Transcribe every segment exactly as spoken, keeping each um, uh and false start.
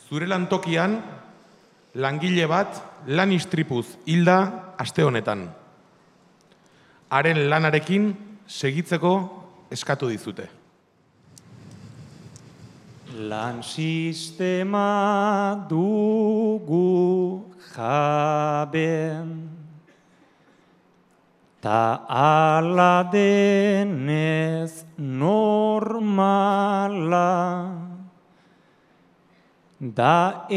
Zure lantokian, langile bat lan istripuz hilda aste honetan. Haren lanarekin segitzeko eskatu dizute. Lan sistema dugu jaben, ta ala denez normala, da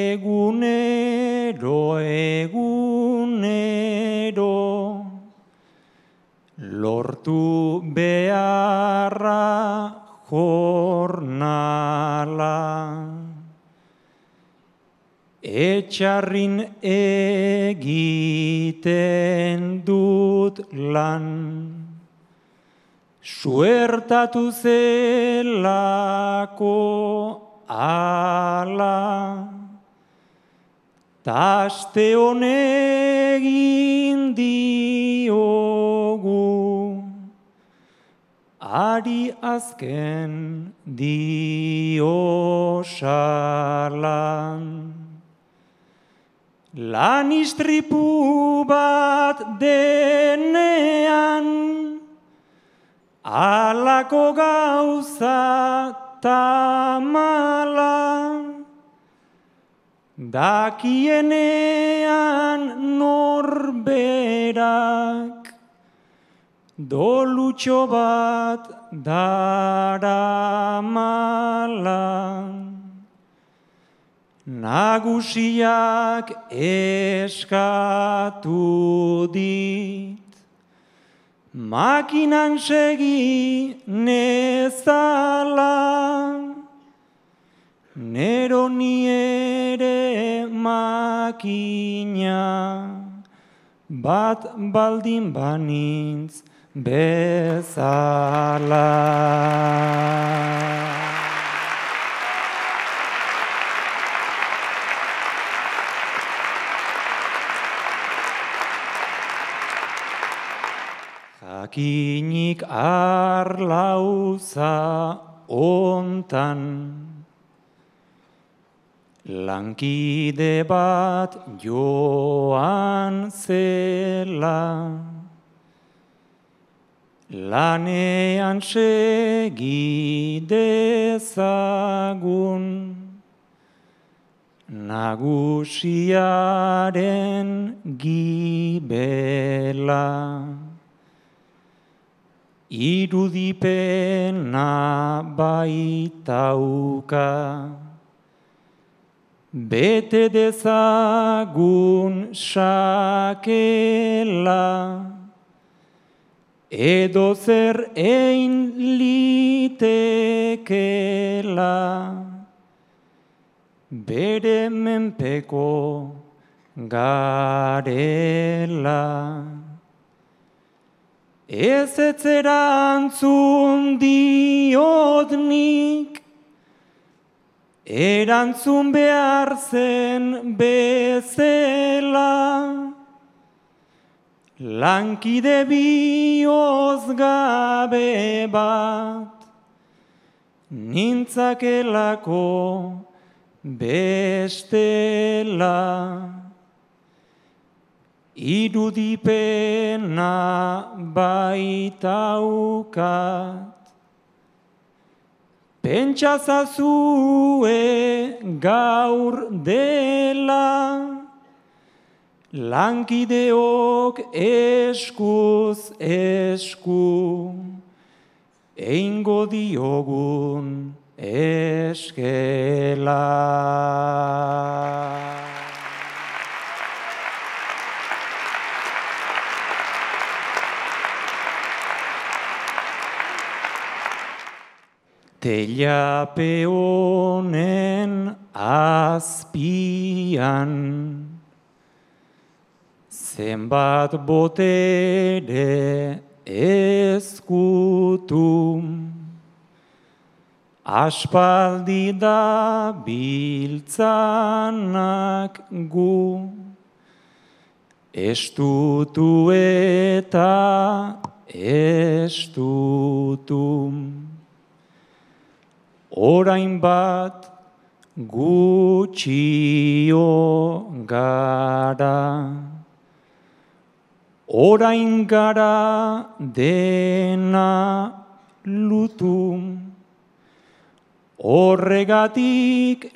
egunero egunero lortu beharra jornala. Etxarrin egiten dut lan, suertatu zelako ala, taste honegin diogu, ari azken diosalan. Lan istripu bat denean, alako gauza tamala, dakienean norberak, dolutxo bat daramala. Nagusiak eskatu dit, makinan segi nezala, nero ni ere makina, bat baldin banintz bezala. Jakinik arlauza ontan, lankide bat joan zela, lanean segi dezagun, nagusiaren gibela. Irudipena baitauka, bete dezagun sakela, edo zer ein litekela, bere menpeko garela. Ez etzerantzun diotnik, erantzun behar zen bezela, lankide bioz gabe bat, nintzakelako bestela. Irudipena baitaukat, pentsazazue gaur dela, lankideok eskuz esku, eingo diogun eskela. Teilape honen azpian, zenbat botere ezkutum, aspaldi da biltzanak gu, estutu eta estutum. Orain bat gutxio gara, orain gara dena lutu, horregatik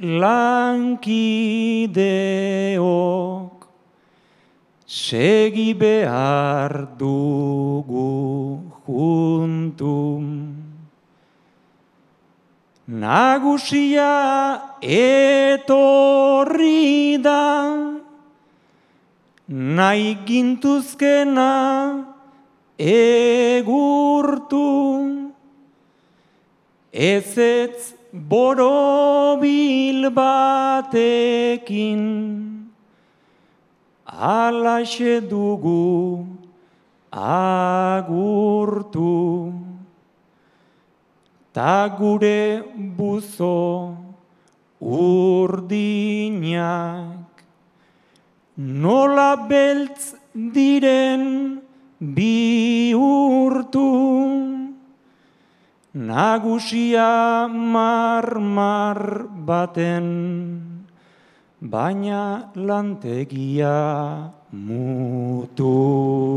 lankideok segi behar dugu juntu. Nagusia etorri da, nahi gintuzkena egurtu, ezetz borobil batekin, alaxe dugu agurtu. Ta gure buzo urdinak nola beltz diren bihurtu, nagusia marmar baten, baina lantegia mutu.